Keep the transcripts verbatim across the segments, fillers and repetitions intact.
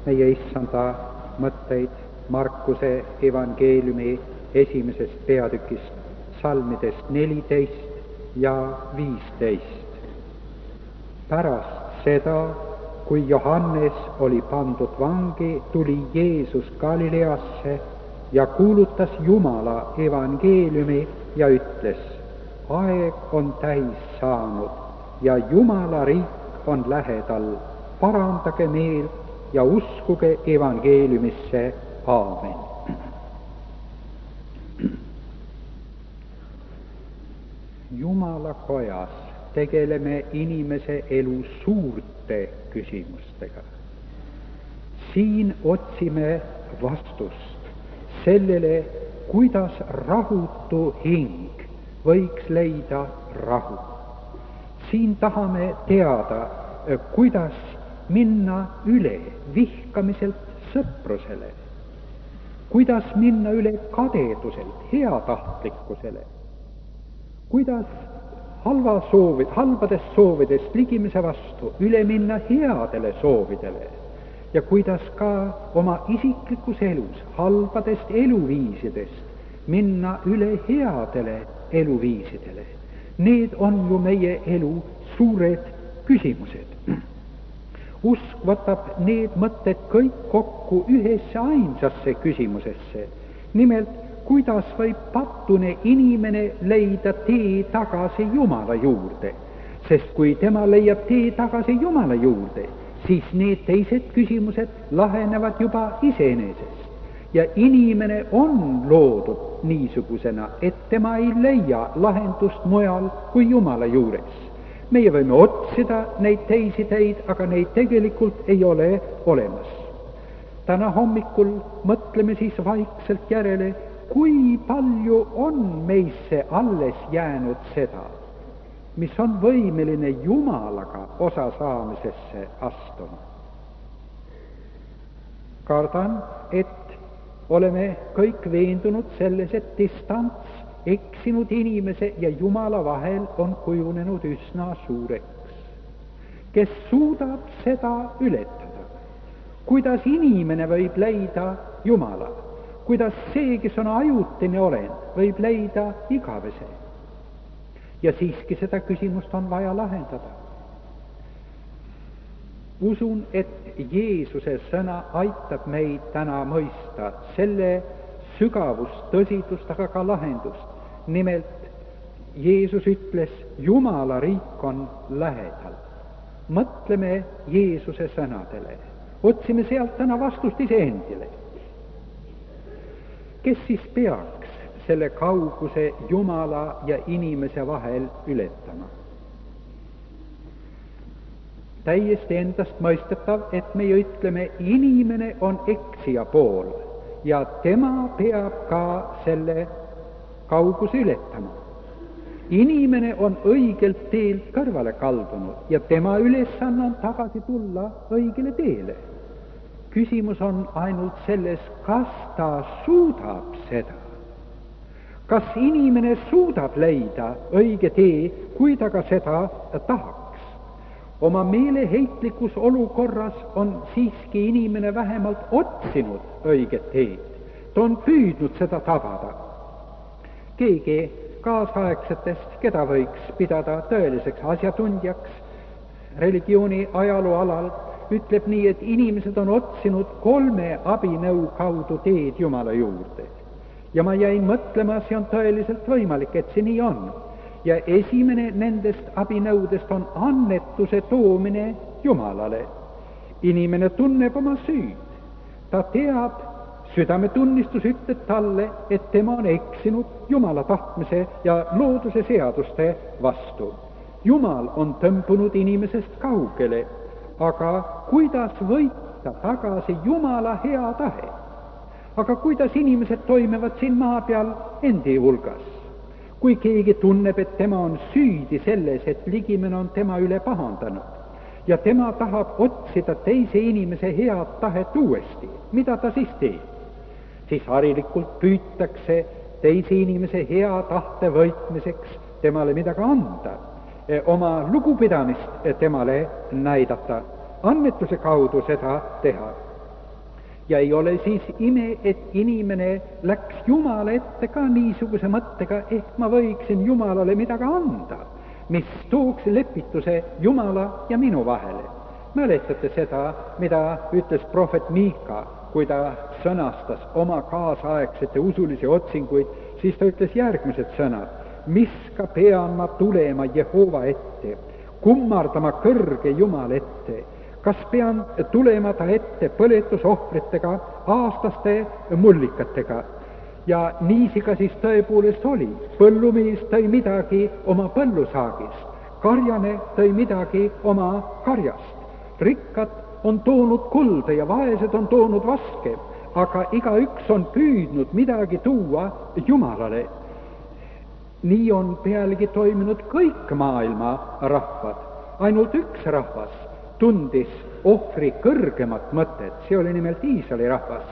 meie issanda mõtteid Markuse evangeeliumi esimesest peatükist, salmidest neliteist ja viisteist. Pärast seda, kui Johannes oli pandud vangi, tuli Jeesus Galileasse ja kuulutas Jumala evangeeliumi ja ütles: aeg on täis saanud ja Jumala riik on lähedal, parandage meelt ja uskuge evangeeliumisse, aamen. Jumala kojas tegeleme inimese elu suurte küsimustega. Siin otsime vastust sellele, kuidas rahutu hing võiks leida rahu. Siin tahame teada, kuidas minna üle vihkamiselt sõprusele, kuidas minna üle kadeduselt heatahtlikkusele, kuidas halva soovid, halbadest soovidest ligimise vastu üle minna headele soovidele ja kuidas ka oma isiklikus elus halbadest eluviisidest minna üle headele eluviisidele. Need on ju meie elu suured küsimused. Usk võtab need mõtted kõik kokku ühesse ainsasse küsimusesse. Nimelt, kuidas võib patune inimene leida tee tagasi Jumala juurde? Sest kui tema leiab tee tagasi Jumala juurde, siis need teised küsimused lahenevad juba iseenesest. Ja inimene on loodud niisugusena, et tema ei leia lahendust mujal kui Jumala juures. Meie võime otsida neid teisi teid, aga neid tegelikult ei ole olemas. Täna hommikul mõtleme siis vaikselt järele, kui palju on meisse alles jäänud seda, mis on võimeline Jumalaga osa saamisesse astuma. Kardan, et oleme kõik veendunud selles, et distants eksinud inimese ja Jumala vahel on kujunenud üsna suureks. Kes suudab seda ületada? Kuidas inimene võib leida Jumala? Kuidas see, kes on ajutine olend, võib leida igavese? Ja siiski seda küsimust on vaja lahendada. Usun, et Jeesuse sõna aitab meid täna mõista selle sügavust, tõsidust, aga ka lahendust. Nimelt, Jeesus ütles, Jumala riik on lähedal. Mõtleme Jeesuse sõnadele. Otsime sealt täna vastust iseendile. Kes siis peaks selle kauguse Jumala ja inimese vahel ületama? Täiesti endast mõistetav, et meie ütleme, inimene on eksija pool ja tema peab ka selle kauguse ületama. Inimene on õigelt teelt kõrvale kaldunud ja tema ülesanne on tagasi tulla õigele teele. Küsimus on ainult selles, kas ta suudab seda. Kas inimene suudab leida õige tee, kui ta ka seda tahaks? Oma meeleheitlikus olukorras on siiski inimene vähemalt otsinud õiget teed. Ta on püüdnud seda tabada. Keegi kaasaegsetest, keda võiks pidada tõeliseks asjatundjaks religiooni ajaloo alal, ütleb nii, et inimesed on otsinud kolme abinõu kaudu teed Jumala juurde. Ja ma jäin mõtlema, see on tõeliselt võimalik, et see nii on. Ja esimene nendest abinõudest on annetuse toomine Jumalale. Inimene tunneb oma süüd. Ta teab, südametunnistus ütleb talle, et tema on eksinud Jumala tahtmise ja looduse seaduste vastu. Jumal on tõmbunud inimesest kaugele, aga kuidas võita tagasi Jumala hea tahe? Aga kuidas inimesed toimivad siin maa peal endi hulgas? Kui keegi tunneb, et tema on süüdi selles, et ligimene on tema üle pahandanud ja tema tahab otsida teise inimese head tahet uuesti, mida ta siis teeb? Siis harilikult püütakse teise inimese hea tahte võitmiseks temale midagi anda, oma lugupidamist temale näidata, annetuse kaudu seda teha. ja ei ole siis ime, et inimene läks Jumala ette ka niisuguse mõttega, ehk ma võiksin Jumalale midagi anda, mis tooks lepituse Jumala ja minu vahele. Mäletate seda, mida ütles prohvet Miika, kui ta sõnastas oma kaasaegsete usulisi otsinguid, siis ta ütles järgmised sõnad: miska pean ma tulema Jehova ette, kummardama kõrge Jumala ette, kas pean tulema ta ette põletusohvritega, aastaste mullikatega. Ja niisi ka siis tõepoolest oli. Põllumees tõi midagi oma põllusaagist, karjane tõi midagi oma karjast. Rikkad on toonud kulda ja vaesed on toonud vaske, aga igaüks on püüdnud midagi tuua Jumalale. Nii on pealegi toiminud kõik maailma rahvad. Ainult üks rahvas tundis ohvri kõrgemat mõtet, see oli nimelt Iisraeli rahvas.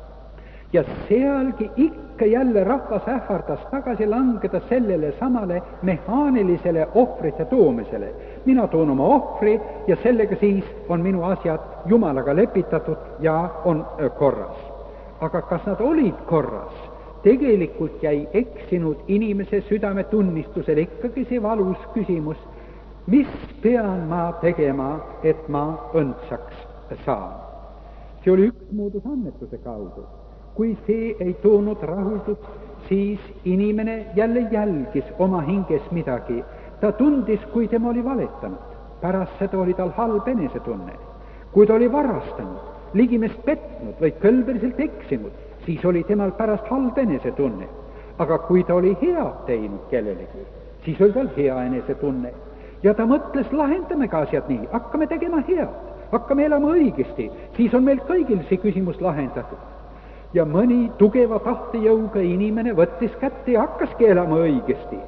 Ja sealgi ikka jälle rahvas ähvardas tagasi langeda sellele samale mehaanilisele ohvrite toomisele. Mina toon oma ohvri ja sellega siis on minu asjad Jumalaga lepitatud ja on korras. Aga kas nad olid korras? Tegelikult jäi eksinud inimese südametunnistusele ikkagi see valus küsimus, mis pean ma tegema, et ma õndsaks saan. See oli üks moodus annetuse kaudu. Kui see ei toonud rahuldust, siis inimene jälle jälgis oma hinges midagi. Ta tundis, kui tema oli valetanud. Pärast seda oli tal halb enesetunne. Kui ta oli varastanud, ligimest petnud või kõlbeliselt eksinud, siis oli temal pärast halb enesetunne. Aga kui ta oli head teinud kellelegi, siis oli tal hea enesetunne. Ja ta mõtles, lahendame ka asjad nii, hakkame tegema head, hakkame elama õigesti, siis on meil kõigil see küsimus lahendatud. Ja mõni tugeva tahtejõuga inimene võttis kätte ja hakkaski elama õigesti.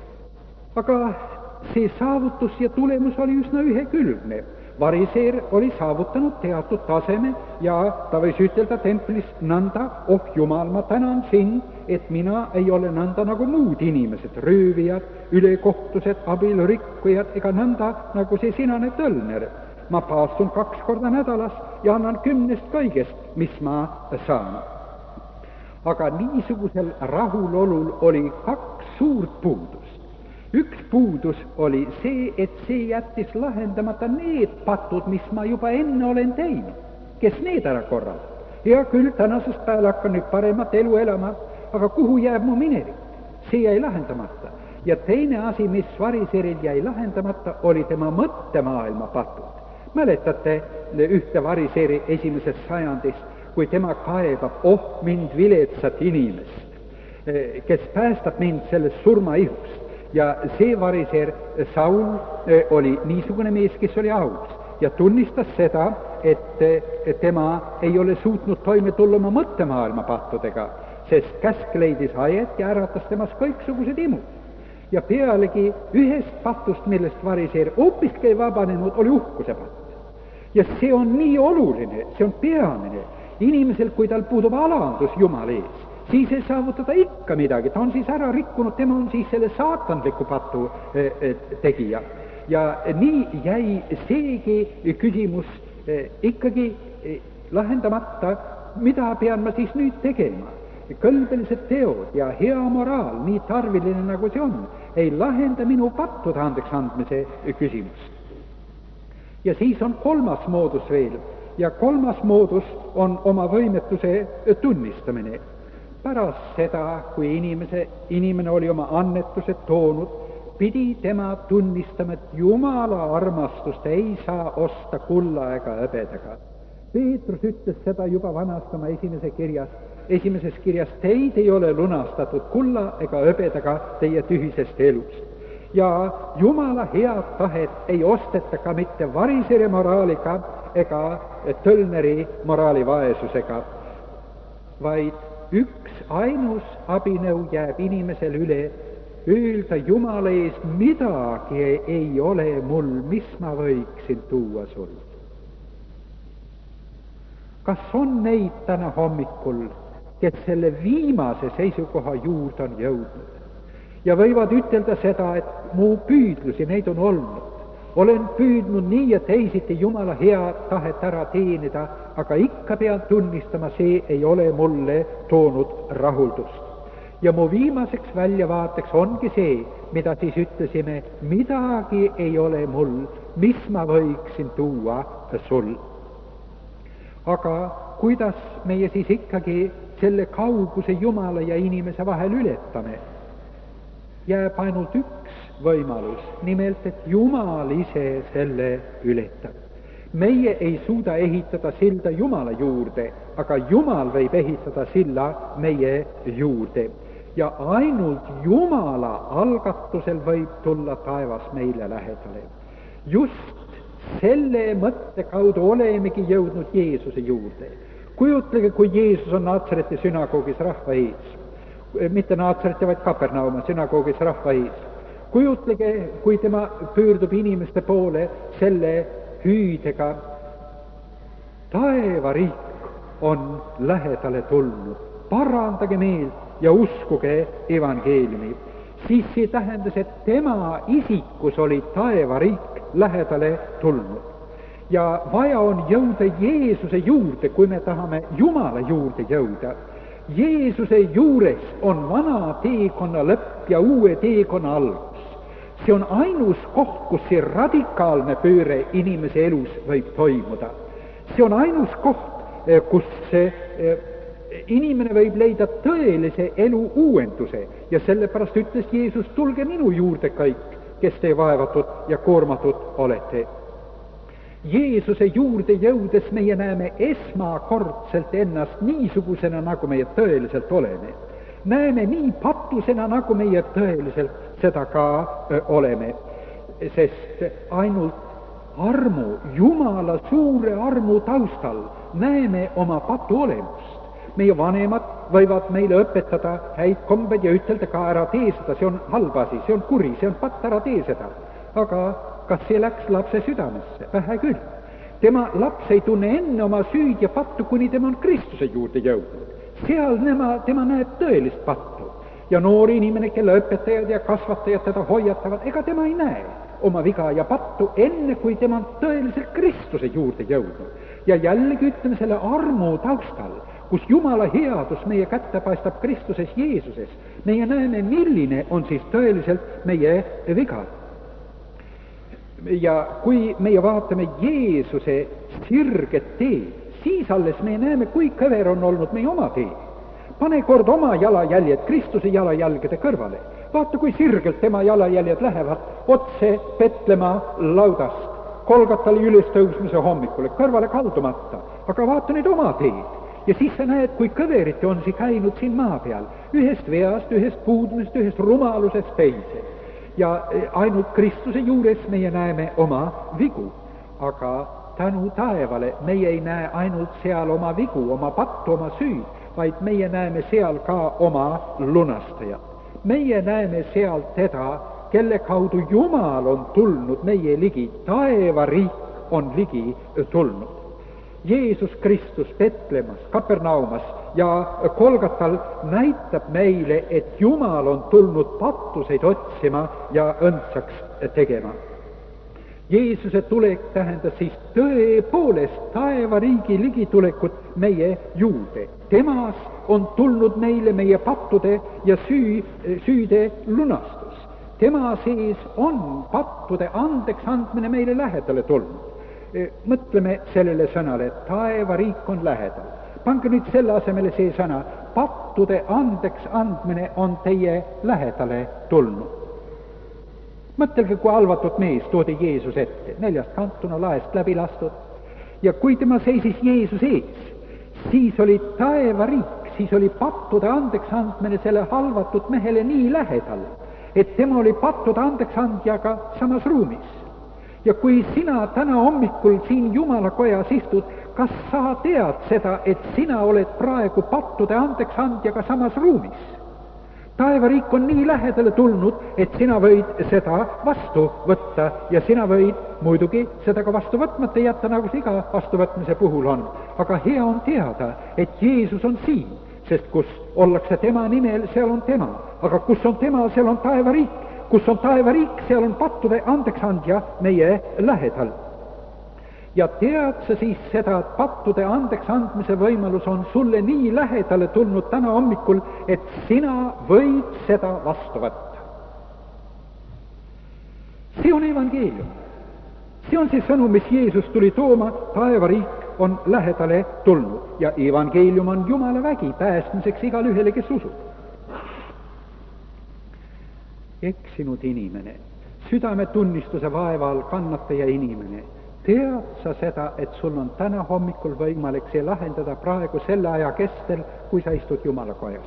Aga see saavutus ja tulemus oli üsna ühekülgne. Variseer oli saavutanud teatud taseme ja ta võis ütelda templis nõnda: oh Jumal, ma tänan sind, et mina ei ole nõnda nagu muud inimesed, röövijad, ülekohtused, abielurikkujad ega nõnda nagu see sinane tõlner. Ma paastun kaks korda nädalas ja annan kümnest kõigest, mis ma saan. Aga niisugusel rahulolul oli kaks suurt puudust. Üks puudus oli see, et see jättis lahendamata need patud, mis ma juba enne olen teinud. Kes need ära korraldab? Hea küll, tänasest päeval hakkan nüüd paremat elu elama, aga kuhu jääb mu minevik? See jäi lahendamata. Ja teine asi, mis variseril jäi lahendamata, oli tema mõttemaailma patud. Mäletate ühte variseeri esimesest sajandist, kui tema kaebab: oh mind viletsat inimest, kes päästab mind sellest surmaihust. Ja see variseer Saul oli niisugune mees, kes oli aus ja tunnistas seda, et tema ei ole suutnud toime tulla oma mõttemaailma pattudega, sest käsk leidis ajet ja äratas temas kõiksugused imud. Ja pealegi ühest patust, millest variseer hoopiski ei vabanenud, oli uhkuse patt. Ja see on nii oluline, see on peamine. Inimesel, kui tal puudub alandus Jumala ees, siis ei saavutada ikka midagi, ta on siis ära rikkunud, tema on siis selle saatanliku patu tegija. Ja nii jäi seegi küsimus ikkagi lahendamata, mida pean ma siis nüüd tegema. Kõlbelised teod ja hea moraal, nii tarviline nagu see on, ei lahenda minu pattude andeks andmise küsimust. Ja siis on kolmas moodus veel, ja kolmas moodus on oma võimetuse tunnistamine. Pärast seda, kui inimese, inimene oli oma annetused toonud, pidi tema tunnistama, et Jumala armastust ei saa osta kulla ega hõbedaga. Peetrus ütles seda juba vanast oma esimese kirjas, esimeses kirjas: teid ei ole lunastatud kulla ega hõbedaga teie tühisest elust. Ja Jumala head tahet ei osteta ka mitte variseri moraaliga ega tölneri moraali vaesusega, vaid üks ainus abinõu jääb inimesel üle: öelda Jumala ees, midagi ei ole mul, mis ma võiksin tuua sulle. Kas on neid täna hommikul, kes selle viimase seisukoha juurde on jõudnud ja võivad ütelda seda, et mu püüdlusi neid on olnud olen püüdnud nii ja teisiti Jumala head tahet ära teenida, aga ikka pean tunnistama, see ei ole mulle toonud rahuldust. ja mu viimaseks väljavaateks ongi see, mida siis ütlesime, midagi ei ole mul, mis ma võiksin tuua sul. Aga kuidas meie siis ikkagi selle kauguse Jumala ja inimese vahel ületame? Jääb ainult üks võimalus, nimelt, et Jumal ise selle ületab. Meie ei suuda ehitada silda Jumala juurde, aga Jumal võib ehitada silla meie juurde. Ja ainult Jumala algatusel võib tulla taevas meile lähedale. Just selle mõtte kaudu olemegi jõudnud Jeesuse juurde. Kujutlege, kui Jeesus on Naatsareti sünagoogis rahva ees. Mitte Naatsareti, vaid Kapernauma sünagoogis rahva ees. Kujutlege, kui tema pöördub inimeste poole selle hüüdega: taevariik on lähedale tulnud, parandage meelt ja uskuge evangeeliumi. Siis see tähendas, et tema isikus oli taevariik lähedale tulnud. Ja vaja on jõuda Jeesuse juurde, kui me tahame Jumala juurde jõuda. Jeesuse juures on vana teekonna lõpp ja uue teekonna algus. See on ainus koht, kus see radikaalne pööre inimese elus võib toimuda. See on ainus koht, kus see inimene võib leida tõelise elu uuenduse ja sellepärast ütles Jeesus: tulge minu juurde kõik, kes te vaevatud ja koormatud olete. Jeesuse juurde jõudes meie näeme esmakordselt ennast niisugusena, nagu meie tõeliselt oleme. Näeme nii patusena, nagu meie tõeliselt seda ka öö, oleme. Sest ainult armu, Jumala suure armu taustal näeme oma patu olemust. Meie vanemad võivad meile õpetada häid kombeid ja ütelda ka: ära tee seda, see on halb asi, see on kuri, see on patt, ära tee seda. Aga kas see läks lapse südamesse? Vähe küll. Tema laps ei tunne enne oma süüd ja pattu, kuni tema on Kristuse juurde jõudnud. Seal nema, tema näeb tõelist pattu. Ja noor inimene, kelle õpetajad ja kasvatajad teda hoiatavad, ega tema ei näe oma viga ja pattu enne, kui tema on tõeliselt Kristuse juurde jõudnud. Ja jällegi ütleme selle armu taustal, kus Jumala headus meie kätte paistab Kristuses Jeesuses, meie näeme, milline on siis tõeliselt meie viga. Ja kui meie vaatame Jeesuse sirget teed, siis alles me näeme, kui kõver on olnud meie oma tee. Pane kord oma jalajäljed Kristuse jalajälgede kõrvale. Vaata, kui sirgelt tema jalajäljed lähevad otse Petlema laudast, Kolgatali ülestõusmise hommikule, kõrvale kaldumata. Aga vaata nüüd oma teed. Ja siis sa näed, kui kõveriti on see käinud siin maa peal, ühest veast, ühest puudusest, ühest rumalusest teise. Ja ainult Kristuse juures meie näeme oma vigu. Aga tänu taevale meie ei näe ainult seal oma vigu, oma pattu, oma süüd, vaid meie näeme seal ka oma lunastajat. Meie näeme seal teda, kelle kaudu Jumal on tulnud meie ligi, taevariik on ligi tulnud. Jeesus Kristus Petlemas, Kapernaumas ja Kolgatal näitab meile, et Jumal on tulnud pattuseid otsima ja õndsaks tegema. Jeesuse tulek tähendas siis tõepoolest taevariigi ligitulekut meie juurde. Temas on tulnud meile meie pattude ja süü, süüde lunastus. Tema sees on pattude andeks andmine meile lähedale tulnud. Mõtleme sellele sõnale, et taevariik on lähedal. Pange nüüd selle asemele see sõna: pattude andeks andmine on teie lähedale tulnud. Mõtelge, kui halvatud mees toodi Jeesus ette, neljast kantuna laest läbi lastud. Ja kui tema seisis Jeesus ees, siis oli taevariik, siis oli pattude andeks andmine selle halvatud mehele nii lähedal, et tema oli pattude andeks andjaga samas ruumis. Ja kui sina täna hommikul siin Jumala kojas istud, kas sa tead seda, et sina oled praegu pattude andeks andjaga samas ruumis? Taevariik on nii lähedale tulnud, et sina võid seda vastu võtta ja sina võid muidugi seda ka vastu võtmata jätta, nagu see iga vastuvõtmise puhul on. Aga hea on teada, et Jeesus on siin, sest kus ollakse tema nimel, seal on tema. Aga kus on tema, seal on taevariik. kus on taevariik, seal on pattude andeksandja meie lähedal. ja tead sa siis seda, et pattude andeks andmise võimalus on sulle nii lähedale tulnud täna hommikul, et sina võid seda vastu võtta. see on evangeelium. see on see sõnum, mis Jeesus tuli tooma, taevariik on lähedale tulnud ja evangeelium on Jumala vägi päästmiseks igale ühele, kes usub. eksinud inimene, südametunnistuse vaeva all kannataja inimene, tead sa seda, et sul on täna hommikul võimalik see lahendada praegu selle aja kestel, kui sa istud Jumala kojas.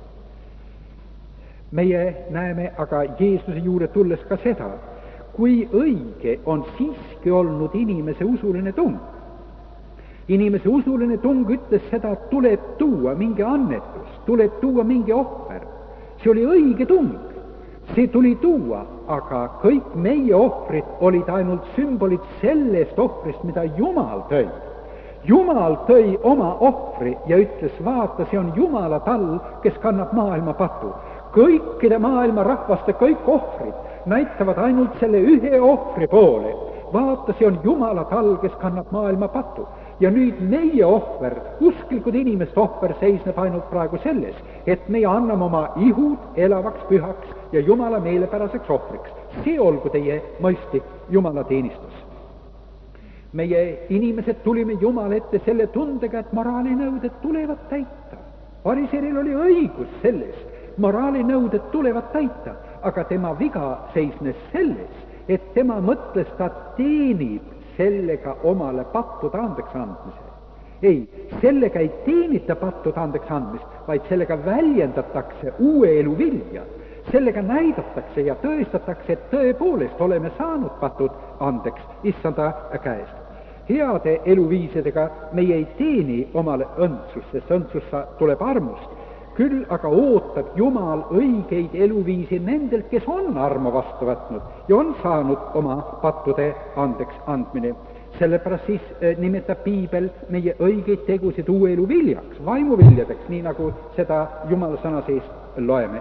meie näeme aga Jeesuse juurde tulles ka seda, kui õige on siiski olnud inimese usuline tung. Inimese usuline tung ütles seda, et tuleb tuua mingi annetus, tuleb tuua mingi ohver. See oli õige tung. See tuli tuua, aga kõik meie ohvrid olid ainult sümbolid sellest ohvrist, mida Jumal tõi. Jumal tõi oma ohvri ja ütles, vaata, see on Jumala tall, kes kannab maailma patu. Kõikide maailma rahvaste kõik ohvrid näitavad ainult selle ühe ohvri poole. Vaata, see on Jumala tall, kes kannab maailma patu. Ja nüüd meie ohver, usklikud inimeste ohver seisneb ainult praegu selles, et meie anname oma ihud elavaks pühaks ja Jumala meelepäraseks ohvriks. See olgu teie mõistlik Jumala teenistus. Meie inimesed tulime Jumala ette selle tundega, et moraalinõuded tulevad täita. Fariseeril oli õigus selles, moraalinõuded tulevad täita, aga tema viga seisnes selles, et tema mõtles, ta teenib sellega omale pattude andeks andmise. Ei, sellega ei teenita pattude andeks andmist, vaid sellega väljendatakse uue elu vilja. Sellega näidatakse ja tõestatakse, et tõepoolest oleme saanud patud andeks issanda käest. Heade eluviisidega meie ei teeni omale õndsust, sest õndsus tuleb armust. Küll aga ootab Jumal õigeid eluviisi nendelt, kes on armu vastu võtnud ja on saanud oma pattude andeks andmine. Sellepärast siis nimetab Piibel meie õigeid tegusid uue elu viljaks, vaimuviljadeks, nii nagu seda Jumala sõna sees loeme.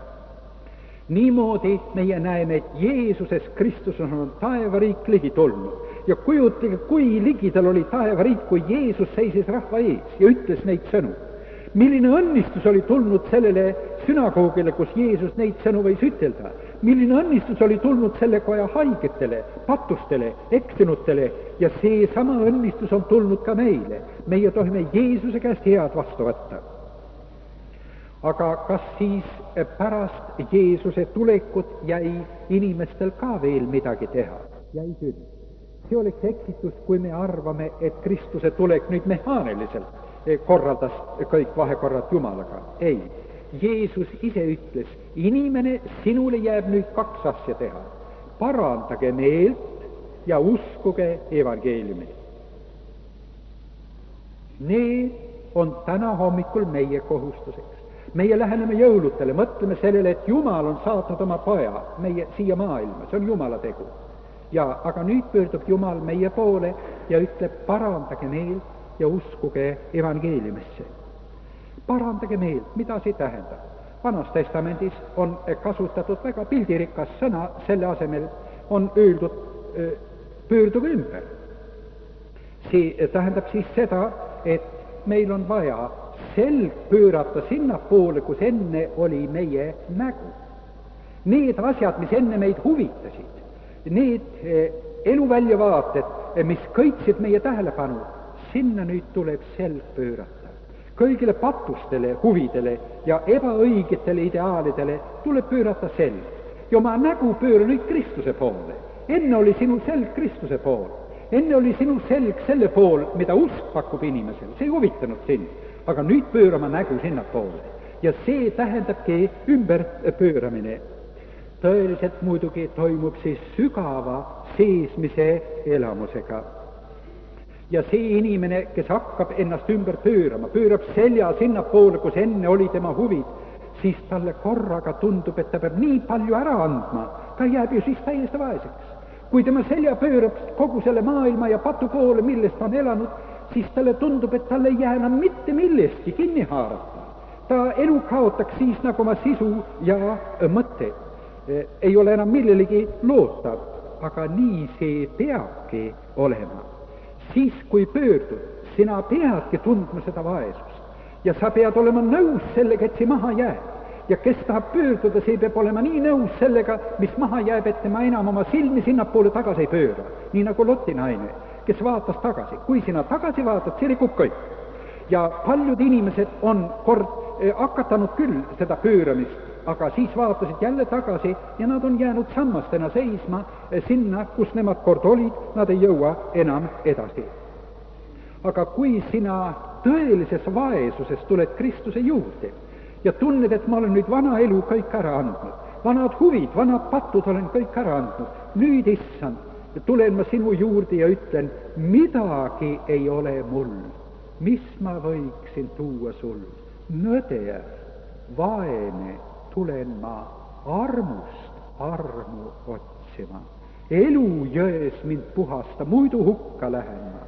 Niimoodi meie näeme, et Jeesuses Kristus on taevariik ligi tulnud ja kujutage, kui ligidal oli taevariik, kui Jeesus seisis rahva ees ja ütles neid sõnu. Milline õnnistus oli tulnud sellele sünagoogile, kus Jeesus neid sõnu võis ütelda. Milline õnnistus oli tulnud selle koja haigetele, patustele, eksinutele ja see sama õnnistus on tulnud ka meile. Meie tohime Jeesuse käest head vastu võtta. Aga kas siis pärast Jeesuse tulekut jäi inimestel ka veel midagi teha? Jäi küll. See oleks eksitus, kui me arvame, et Kristuse tulek nüüd mehaaniliselt korraldas kõik vahekorrad Jumalaga. Ei, Jeesus ise ütles, inimene, sinule jääb nüüd kaks asja teha. Parandage meelt ja uskuge evangeeliumi. Need on täna hommikul meie kohustuseks. Meie läheneme jõulutele, mõtleme sellele, et Jumal on saatnud oma poja meie siia maailma, see on Jumala tegu. Ja, aga nüüd pöördub Jumal meie poole ja ütleb, parandage meelt ja uskuge evangeeliumisse. Parandage meelt, mida see tähendab? Vanas testamendis on kasutatud väga pildirikas sõna, selle asemel on öeldud pöörduge ümber. See tähendab siis seda, et meil on vaja selg pöörata sinna poole, kus enne oli meie nägu. Need asjad, mis enne meid huvitasid, need eluväljavaated, mis kõitsid meie tähelepanu, sinna nüüd tuleb selg pöörata. Kõigile patustele, huvidele ja ebaõigetele ideaalidele tuleb pöörata selg. Ja oma nägu pööra nüüd Kristuse poole. Enne oli sinu selg Kristuse pool. Enne oli sinu selg selle pool, mida usk pakub inimesel. See ei huvitanud sind. Aga nüüd pöörama nägu sinna poole. Ja see tähendabki ümber pööramine. Tõeliselt muidugi toimub siis sügava seesmise elamusega. Ja see inimene, kes hakkab ennast ümber pöörama, pöörab selja sinna poole, kus enne oli tema huvid, siis talle korraga tundub, et ta peab nii palju ära andma. Ta jääb ju siis täiesti vaeseks. Kui tema selja pöörab kogu selle maailma ja patu poole, millest on elanud, siis talle tundub, et talle ei jää enam mitte millestki kinni haarata. Ta elu kaotaks siis nagu oma sisu ja mõtte. ei ole enam millelegi loota, aga nii see peabki olema. Siis, kui pöördud, sina peadki tundma seda vaesust ja sa pead olema nõus sellega, et see maha jääb. Ja kes tahab pöörduda, see peab olema nii nõus sellega, mis maha jääb, et tema enam oma silmi sinnapoole tagasi ei pööra. Nii nagu Loti naine, kes vaatas tagasi. Kui sina tagasi vaatad, see rikub kõik. Ja paljud inimesed on kord eh, hakatanud küll seda pööramist, aga siis vaatasid jälle tagasi ja nad on jäänud sammastena seisma eh, sinna, kus nemad kord olid, nad ei jõua enam edasi. Aga kui sina tõelises vaesuses tuled Kristuse juurde ja tunned, et ma olen nüüd vana elu kõik ära andnud, vanad huvid, vanad patud olen kõik ära andnud, nüüd issand, tulen ma sinu juurde ja ütlen, midagi ei ole mul, mis ma võiksin tuua sul, nõde, vaene, tulen ma armust armu otsima, elu jões mind puhasta, muidu hukka lähen ma.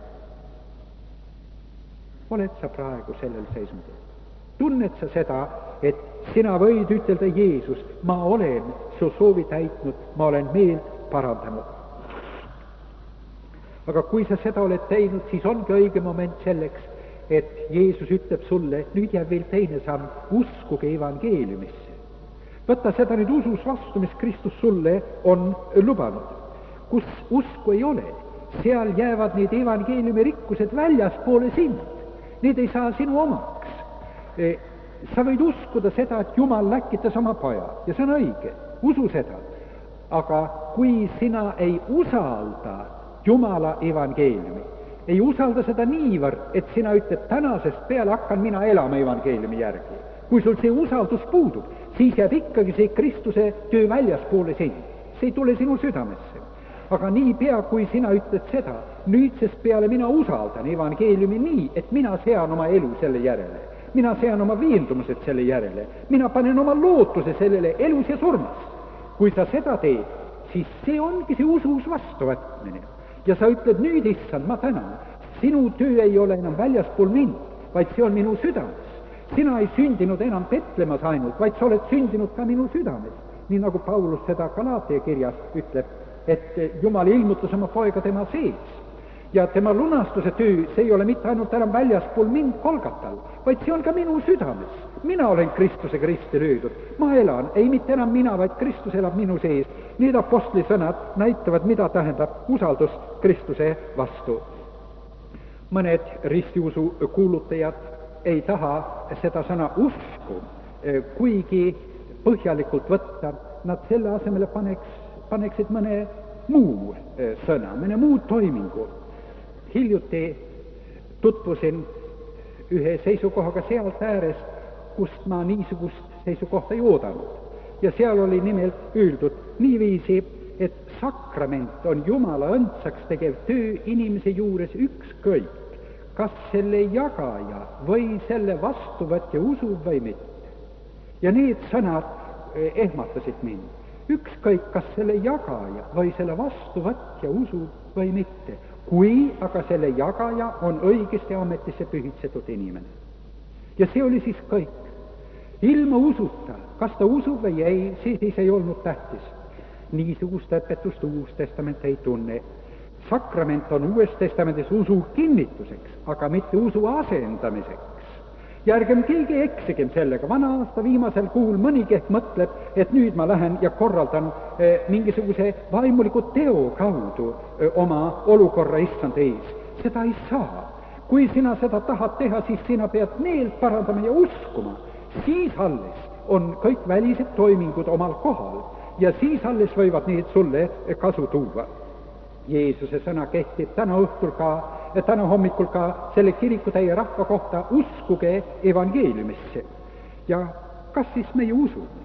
Oled sa praegu sellel seisundil? Tunned sa seda, et sina võid ütelda, Jeesus, ma olen su soovi täitnud, ma olen meelt parandanud. Aga kui sa seda oled teinud, siis ongi õige moment selleks, et Jeesus ütleb sulle, nüüd jääb veel teine samm, uskuge evangeeliumisse. Võta seda nüüd usus vastu, mis Kristus sulle on lubanud. Kus usku ei ole, seal jäävad need evangeeliumi rikkused väljaspoole sind. Need ei saa sinu omaks. Sa võid uskuda seda, et Jumal läkitas oma poja ja see on õige, usu seda. Aga kui sina ei usalda Jumala evangeeliumi, ei usalda seda niivõrd, et sina ütled, tänasest peale hakkan mina elama evangeeliumi järgi. Kui sul see usaldus puudub, siis jääb ikkagi see Kristuse töö väljaspoole sind. See ei tule sinu südamesse. Aga nii pea, kui sina ütled seda, nüüdsest peale mina usaldan evangeeliumi nii, et mina sean oma elu selle järele. Mina sean oma veendumused selle järele. Mina panen oma lootuse sellele elus ja surmas. Kui sa seda teed, siis see ongi see usus vastuvõtmine. Ja sa ütled, nüüd issand, ma tänan. Sinu töö ei ole enam väljaspool mind, vaid see on minu südames. Sina ei sündinud enam Petlemas ainult, vaid sa oled sündinud ka minu südames. Nii nagu Paulus seda Galatia kirjas ütleb, et Jumal ilmutas oma poega tema sees. Ja tema lunastuse töö, see ei ole mitte ainult enam väljaspool mind Kolgatal, vaid see on ka minu südames. Mina olen Kristuse Kristi löödud. Ma elan, ei mitte enam mina, vaid Kristus elab minu sees. Need apostli sõnad näitavad, mida tähendab usaldus Kristuse vastu. Mõned ristiusu kuulutajad ei taha seda sõna usku kuigi põhjalikult võtta, nad selle asemele paneks, paneksid mõne muu sõna, mõne muu toimingu. Hiljuti tutvusin ühe seisukohaga sealt äärest, kust ma niisugust seisukohta ei oodanud. Ja seal oli nimelt öeldud niiviisi, et sakrament on Jumala õndsaks tegev töö inimese juures ükskõik, kas selle jagaja või selle vastuvõtja usub või mitte. Ja need sõnad ehmatasid mind. Ükskõik, kas selle jagaja või selle vastuvõtja usub või mitte. Kui aga selle jagaja on õigesti ametisse pühitsetud inimene. Ja see oli siis kõik. Ilma usuta, kas ta usub või ei, see siis ei olnud tähtis. Niisugust õpetust Uus Testament ei tunne. Sakrament on Uues Testamendis usu kinnituseks, aga mitte usu asendamiseks. Ja ärgem keegi eksigem sellega. Vana aasta viimasel kuul mõni keht mõtleb, et nüüd ma lähen ja korraldan eh, mingisuguse vaimuliku teo kaudu eh, oma olukorra issand ees. Seda ei saa. Kui sina seda tahad teha, siis sina pead meelt parandama ja uskuma. Siis alles on kõik välised toimingud omal kohal ja siis alles võivad need sulle kasu tuua. Jeesuse sõna kehtib täna õhtul ka, täna hommikul ka selle kirikutäie rahva kohta, uskuge evangeeliumisse. Ja kas siis meie usume?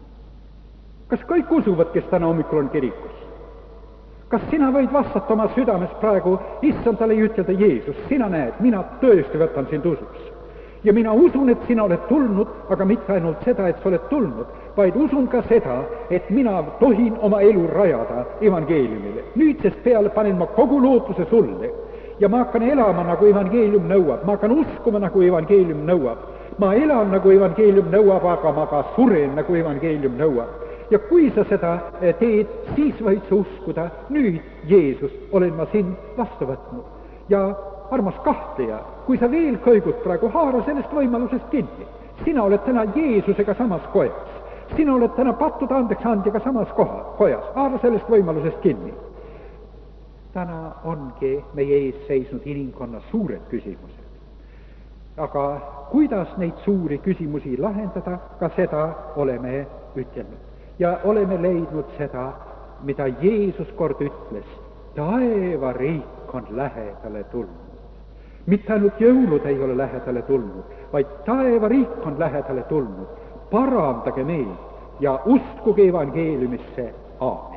Kas kõik usuvad, kes täna hommikul on kirikus? Kas sina võid vastata oma südames praegu, issand talle ei ütelda, Jeesus, sina näed, mina tõesti võtan sind usus. Ja mina usun, et sina oled tulnud, aga mitte ainult seda, et sa oled tulnud, vaid usun ka seda, et mina tohin oma elu rajada evangeeliumile. Nüüdsest peale panen ma kogu lootuse sulle ja ma hakkan elama, nagu evangeelium nõuab. Ma hakkan uskuma, nagu evangeelium nõuab. Ma elan, nagu evangeelium nõuab, aga ma ka suren, nagu evangeelium nõuab. ja kui sa seda teed, siis võid sa uskuda, nüüd, Jeesus, olen ma sind vastu võtnud. ja armas kahtleja, kui sa veel kõigud praegu, haara sellest võimalusest kinni. Sina oled täna Jeesusega samas kojas. Sina oled täna pattude andeks andjaga samas koha, kojas. Haara sellest võimalusest kinni. Täna ongi meie ees seisnud inimkonna suured küsimused. Aga kuidas neid suuri küsimusi lahendada, ka seda oleme ütelnud. Ja oleme leidnud seda, mida Jeesus kord ütles. Taeva riik on lähedale tulnud. Mitte ainult jõulud ei ole lähedale tulnud, vaid taeva riik on lähedale tulnud. Parandage meid ja uskuge evangeeliumisse. Aamen.